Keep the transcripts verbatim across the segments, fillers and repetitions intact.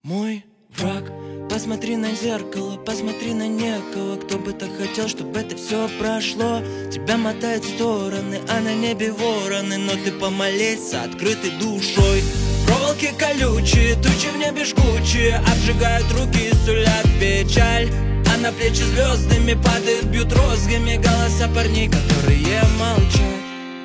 Мой враг. Посмотри на зеркало, посмотри на некого, кто бы так хотел, чтобы это все прошло. Тебя мотает в стороны, а на небе вороны, но ты помолись с открытой душой. Проволоки колючие, тучи в небе жгучие, обжигают руки и сулят печаль. А на плечи звездами падают, бьют розгами голоса парней, которые молчат.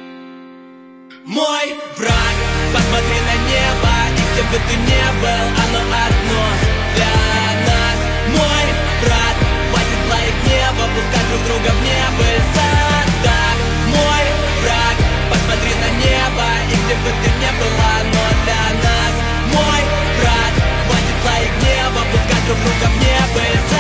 Мой враг, посмотри на небо, и где бы ты ни был, оно одно для нас. Мой брат, хватит лаять небо, пускай друг друга в небыльца. Так, мой враг, посмотри на небо, и где бы ты ни был, оно для нас. Мой брат, хватит лаять небо, пускай друг друга в небыльца.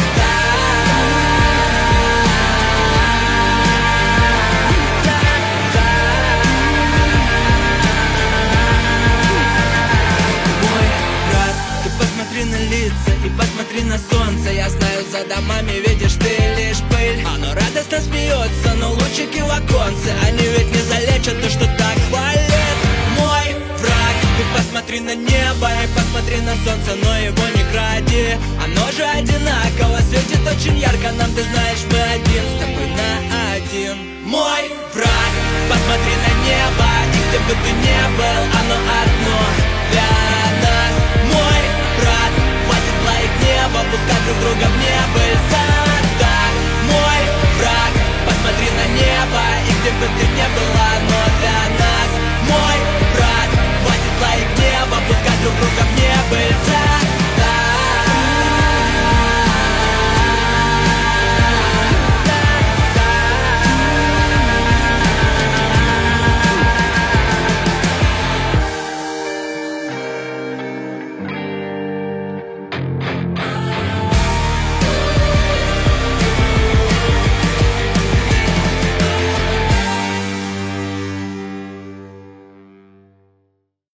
На лица и посмотри на солнце. Я знаю, за домами видишь ты лишь пыль. Оно радостно смеется, но лучики в оконце, они ведь не залечат то, что так болит. Мой враг, ты посмотри на небо и посмотри на солнце, но его не кради. Оно же одинаково, светит очень ярко нам, ты знаешь, мы один с тобой на один. Мой враг, посмотри на небо, и где бы ты ни был, оно одно